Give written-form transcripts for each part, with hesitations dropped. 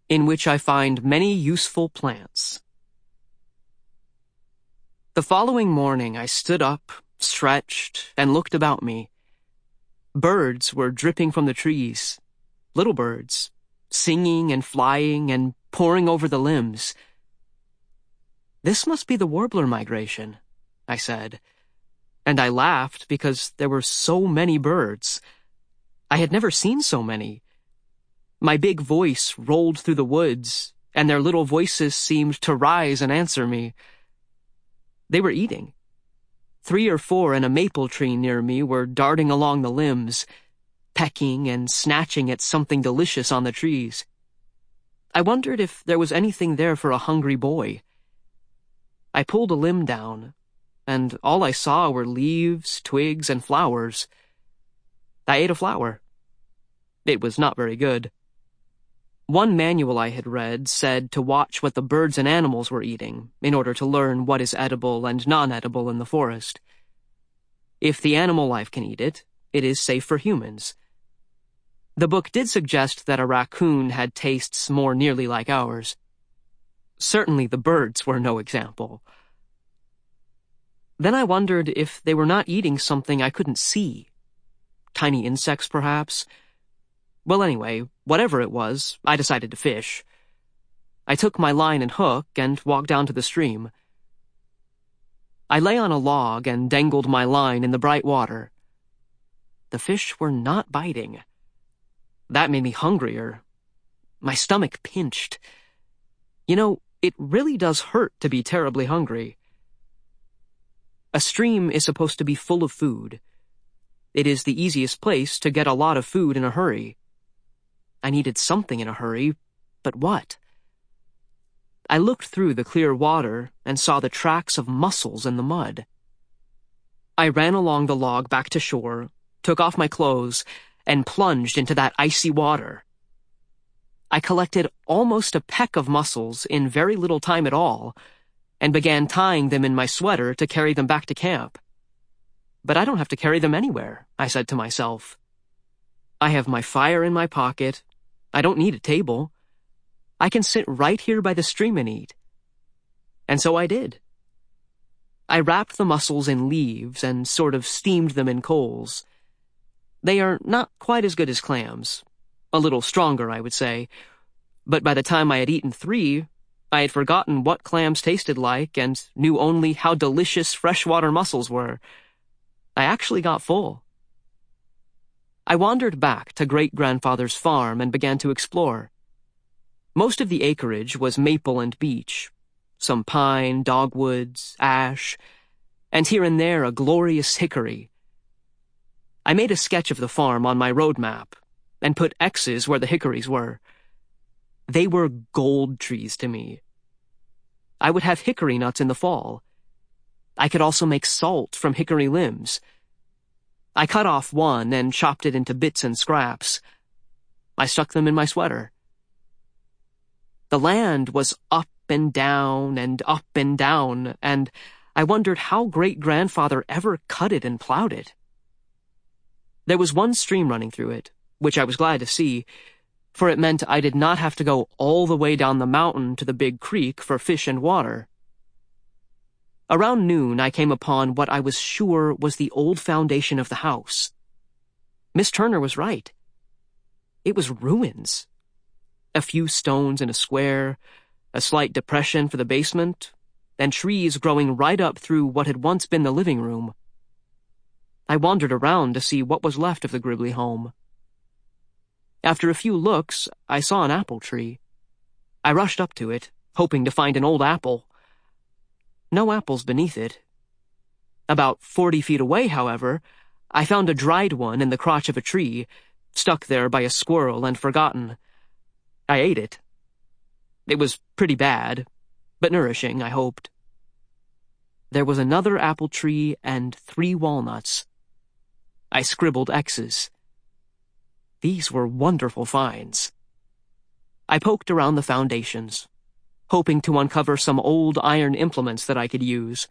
in which I find many useful plants. The following morning I stood up, stretched, and looked about me. Birds were dripping from the trees, little birds, singing and flying and pouring over the limbs. "This must be the warbler migration," I said, and I laughed because there were so many birds. I had never seen so many. My big voice rolled through the woods, and their little voices seemed to rise and answer me. They were eating. 3 or 4 in a maple tree near me were darting along the limbs, pecking and snatching at something delicious on the trees. I wondered if there was anything there for a hungry boy. I pulled a limb down, and all I saw were leaves, twigs, and flowers. I ate a flower. It was not very good. One manual I had read said to watch what the birds and animals were eating in order to learn what is edible and non-edible in the forest. If the animal life can eat it, it is safe for humans. The book did suggest that a raccoon had tastes more nearly like ours. Certainly the birds were no example. Then I wondered if they were not eating something I couldn't see. Tiny insects, perhaps? Well, anyway, whatever it was, I decided to fish. I took my line and hook and walked down to the stream. I lay on a log and dangled my line in the bright water. The fish were not biting. That made me hungrier. My stomach pinched. You know, it really does hurt to be terribly hungry. A stream is supposed to be full of food. It is the easiest place to get a lot of food in a hurry. I needed something in a hurry, but what? I looked through the clear water and saw the tracks of mussels in the mud. I ran along the log back to shore, took off my clothes, and plunged into that icy water. I collected almost a peck of mussels in very little time at all, and began tying them in my sweater to carry them back to camp. But I don't have to carry them anywhere, I said to myself. I have my fire in my pocket. I don't need a table. I can sit right here by the stream and eat. And so I did. I wrapped the mussels in leaves and sort of steamed them in coals. They are not quite as good as clams. A little stronger, I would say. But by the time I had eaten 3, I had forgotten what clams tasted like and knew only how delicious freshwater mussels were. I actually got full. I wandered back to great-grandfather's farm and began to explore. Most of the acreage was maple and beech, some pine, dogwoods, ash, and here and there a glorious hickory. I made a sketch of the farm on my road map and put X's where the hickories were. They were gold trees to me. I would have hickory nuts in the fall. I could also make salt from hickory limbs. I cut off one and chopped it into bits and scraps. I stuck them in my sweater. The land was up and down and up and down, and I wondered how great-grandfather ever cut it and plowed it. There was one stream running through it, which I was glad to see, for it meant I did not have to go all the way down the mountain to the big creek for fish and water. Around noon, I came upon what I was sure was the old foundation of the house. Miss Turner was right. It was ruins. A few stones in a square, a slight depression for the basement, and trees growing right up through what had once been the living room. I wandered around to see what was left of the Gribley home. After a few looks, I saw an apple tree. I rushed up to it, hoping to find an old apple. No apples beneath it. About 40 feet away, however, I found a dried one in the crotch of a tree, stuck there by a squirrel and forgotten. I ate it. It was pretty bad, but nourishing, I hoped. There was another apple tree and 3 walnuts. I scribbled X's. These were wonderful finds. I poked around the foundations, hoping to uncover some old iron implements that I could use.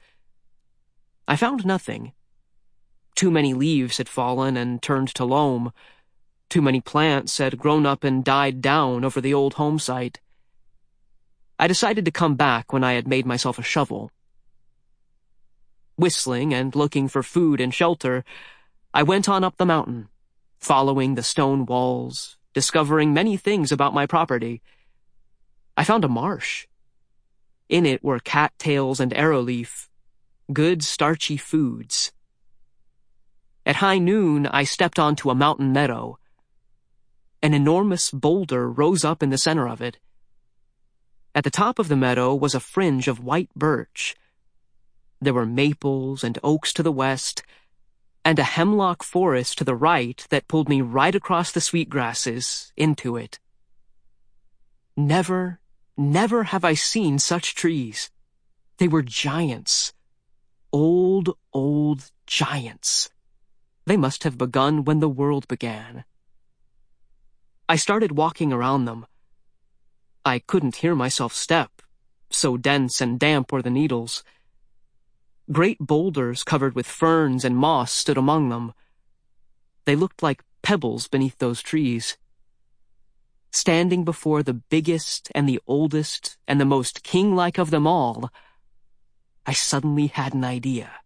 I found nothing. Too many leaves had fallen and turned to loam. Too many plants had grown up and died down over the old home site. I decided to come back when I had made myself a shovel. Whistling and looking for food and shelter, I went on up the mountain, following the stone walls, discovering many things about my property. I found a marsh. In it were cattails and arrowleaf, good starchy foods. At high noon, I stepped onto a mountain meadow. An enormous boulder rose up in the center of it. At the top of the meadow was a fringe of white birch. There were maples and oaks to the west, and a hemlock forest to the right that pulled me right across the sweetgrasses into it. Never have I seen such trees. They were giants. Old giants. They must have begun when the world began. I started walking around them. I couldn't hear myself step, so dense and damp were the needles. Great boulders covered with ferns and moss stood among them. They looked like pebbles beneath those trees. Standing before the biggest and the oldest and the most king-like of them all, I suddenly had an idea.